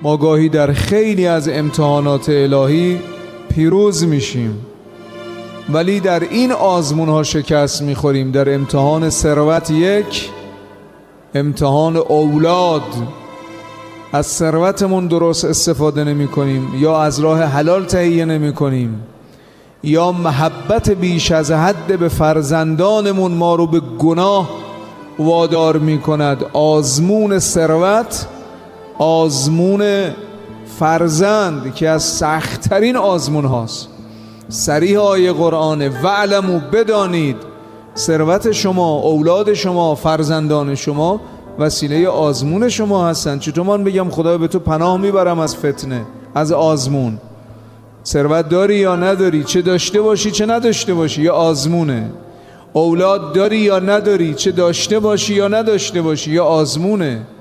ما گاهی در خیلی از امتحانات الهی پیروز میشیم، ولی در این آزمون ها شکست میخوریم. در امتحان ثروت، یک امتحان اولاد، از ثروتمون درست استفاده نمی کنیم، یا از راه حلال تهیه نمی کنیم، یا محبت بیش از حد به فرزندانمون ما رو به گناه وادار می کند. آزمون ثروت، آزمون فرزند که از سخت‌ترین آزمون هاست. صریح آیه قرآنه: وعلموا، بدانید ثروت شما، اولاد شما، فرزندان شما وسیله آزمون شما هستند. چطور من بگم خدا به تو پناه میبرم از فتنه، از آزمون؟ ثروت داری یا نداری، چه داشته باشی چه نداشته باشی، یا آزمونه. اولاد داری یا نداری، چه داشته باشی یا نداشته باشی، یا آزمونه.